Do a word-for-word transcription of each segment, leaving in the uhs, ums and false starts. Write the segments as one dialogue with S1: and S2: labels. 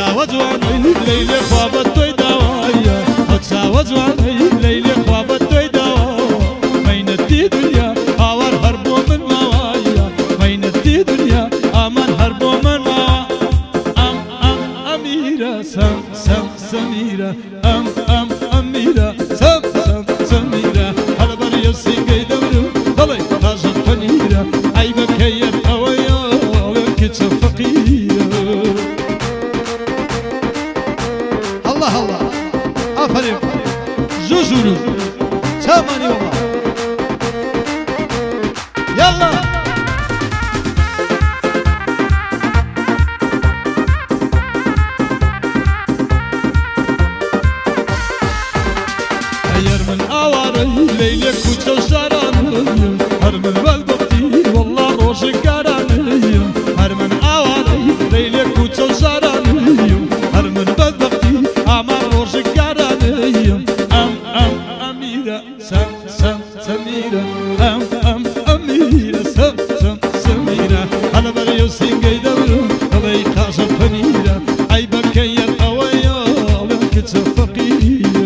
S1: چاوە جوانەی لەی لێ خوا بە تۆی داوایە ئەو چاوە جوانەی لەی لێ خوا بە تۆی داوایە مەینەتی دنیا هاوار هەر بۆ من ماوایە مەینەتی دنیا ئامان هەر بۆ من ماوە ئەم ئەم ئەمیرە سەم سەم سەمیرە ئەم ئەم ئەمیرە سەم سەم سەمیرە هەڵە بەریە سینگەی دەورم دەڵێ تاژە پەنیرە ئەی بەکەیەت ئەوەیە کچە فەقیرە الله الله آفرین زوزورو چامانی والله يلا اير من اواري ليلك وتشارانيم هر من والبقتي والله روشك كارانيم هر من اواري ليلك وتشارانيم هر من والبقتي امان روشك كارانيم ام ام اميرة سم سم سميرة ام ام اميرة سم سم سميرة انا بريو سينجي دورو علي خاصة فنيرة اي بكير اويا لك تفقيرة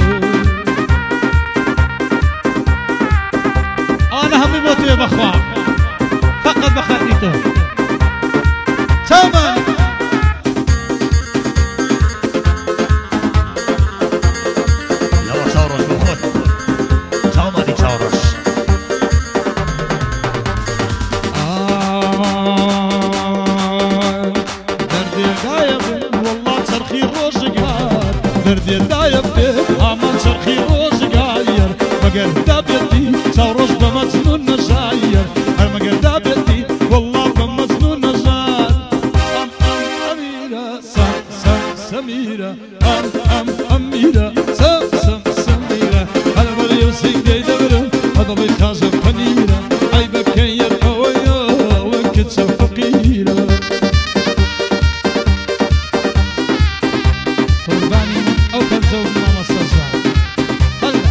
S1: انا همي موتي بخوا فقط بخاطيته تمام
S2: يلا ثورش بخوت تمامي ثورش
S1: دردي دايب والله ترخي روزقار دردي دايب امان ترخي روزقاير مقر دابتي ثورش بمجنون نزاير هر مقر دابتي والله بمجنون نزاير ام ام اميرة سم سم سميرة ام ام اميرة سم سم سميرة هلا بريو سينجي دورم هذا بيخازم فنيرة اي بكير اويا وكتس فقيرة قرباني او كنزوج ماما استاذ هلا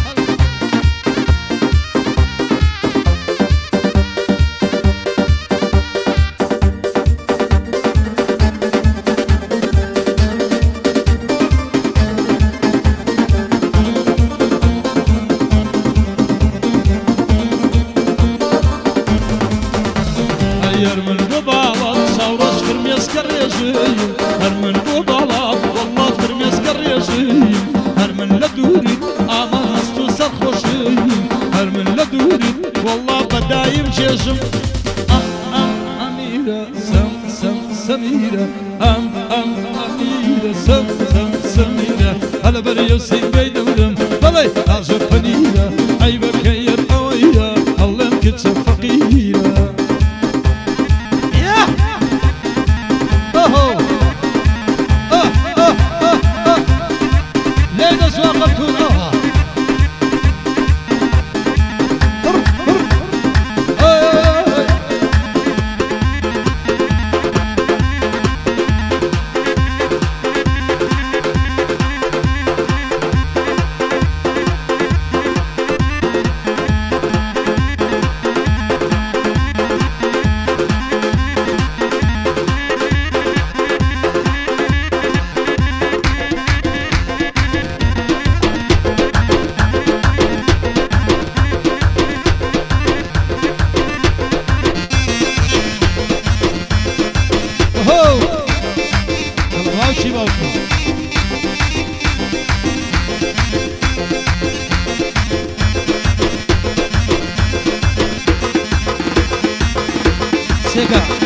S1: اير من ببالات ثورش فرميس كريجي هر من ببالات والله فرميس كريجي هر من لدوري امان هستو سرخوشي هر من لدوري والله بدايم جيجم ام ام اميرة سم سم سميرة ام ام اميرة سم سم سميرة هلا بريو سينجي دورم بلاي تاجر فنيرة اي بكير اويا الله كتس فقيرة Chega.